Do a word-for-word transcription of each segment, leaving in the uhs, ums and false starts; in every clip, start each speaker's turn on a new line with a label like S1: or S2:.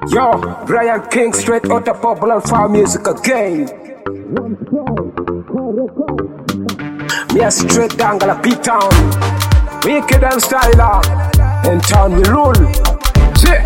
S1: Yo, Brian King straight out of popular farm music again. Me a straight dangle a P-Town. Wicked and styler. In town we rule. See?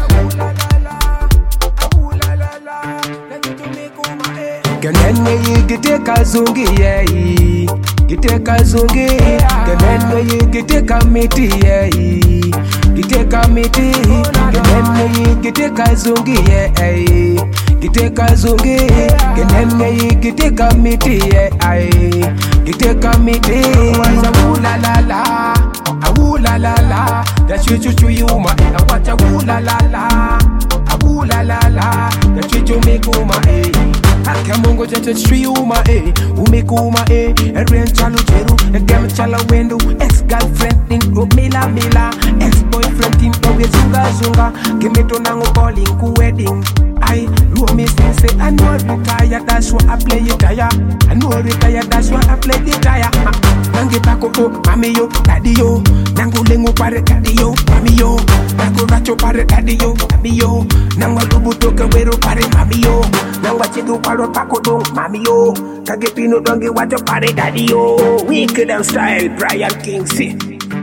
S1: Kenene yi giteka zungi yei, giteka zungi. Kenene yi giteka miti yei, giteka miti. Kenene yi giteka zungi yei, giteka zungi. Kenene yi giteka miti yei, giteka miti. Awu la la la, awu la la la. That you chu you ma, I watch awu la la la, awu la la la. That you make uma eh. Akamungo jete tree uma eh, umekuma eh, eren chalo cheru, egam chala wendo, ex-girlfriend in mila mila, ex-boyfriend in oge zunga zunga, kemeto nango calling ku wedding. I you me say I know retire, that's why I play it tire. I know retire, that's why I play it tire. Nange pako oh, mami yo, daddy yo, nango lengo pare daddy yo, mami yo, nango racho pare daddy yo, mami yo, nango lubu toke wero pare mami yo, nango chidu paro pako dong mami yo, kage pino donge wacho pare daddy yo. Wicked and style, Brian King see.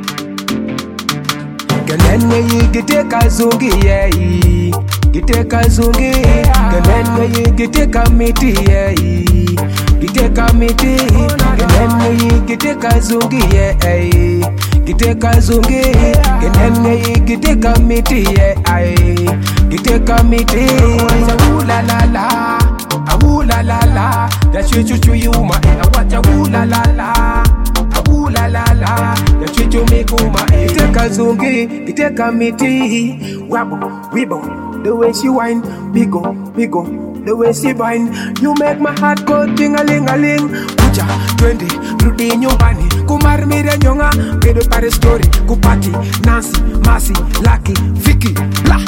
S1: Kenene yi giteka zungi yei, giteka zungi. Kenene yi giteka miti yei, giteka miti. Kenene yi giteka zungi yei, giteka zungi. Kenene yi giteka miti yei, giteka miti. Awu la la la, awu la la la. That you chu you ma, I watch awu la la la. Awu la la la, that you chu make uma eh. Giteka zungi, giteka miti. Wabo, wibo, the way she whine, bigo, bigo. The way she whine, you make my heart go ting-a-ling-a-ling. Kucha, twenty, rudi nyumbani, kumar mire nyonga, pedo pare story, kupati, Nancy, Masi, Lucky, Vicky, blah.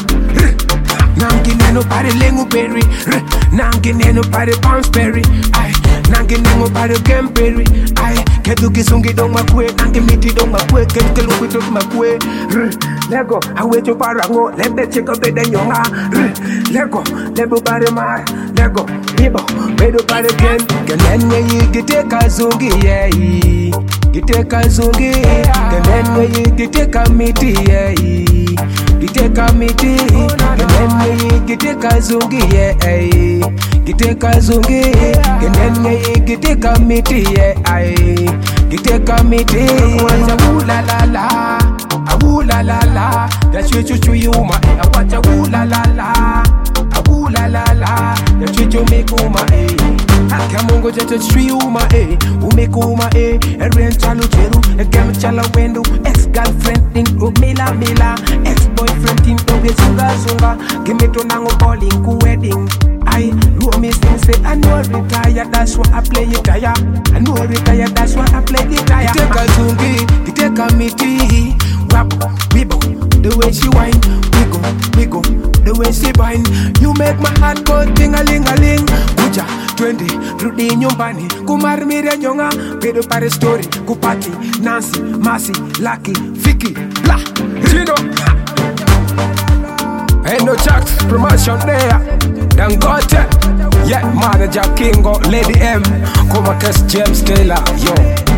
S1: Nangi neno pare lengu berry, nangi neno pare bounce berry, ay, nangi neno pare kemperi, ay, kedu kisungi dong makwe, nangi miti dong makwe, kedu kelungu dong makwe, lego, awecho parango, lembe chika bede nyonga, lego, lebo pare mar, lego, bibo, bedo pare gen, kenene yi giteka zungi yei, giteka zungi, kenene yi giteka miti yei, giteka miti. Kenene yi giteka zungi yei, giteka zungi. Kenene yi giteka miti yei, giteka miti. Awu la la la, awu la la la. That you chu chu you ma, I watch awu la la la, awu la la la. That you chu make uma eh. Akamungo jete tree uma eh, umekuma eh, eren chalo cheru, egam chala wendo, ex-girlfriend in mila mila, ex-boyfriend in oge zunga zunga, kemeto nango calling ku wedding. I you me say I know retire, that's why I play it tire. I know retire, that's why I play it tire. Giteka zungi, giteka miti, wabo, bibo, the way she whine, bigo, bigo, the way she whine, you make my heart go ting-a-ling-a-ling. Kucha, twenty, rudi nyumbani, kumar mire nyonga, pedo pare story, kupati, Nancy, Masi, Lucky, Vicky, blah, Gino. Ain't no Jax promotion there. Dangote, yeah, manager Kingo, Lady M, Kuma Kes James Taylor, yo.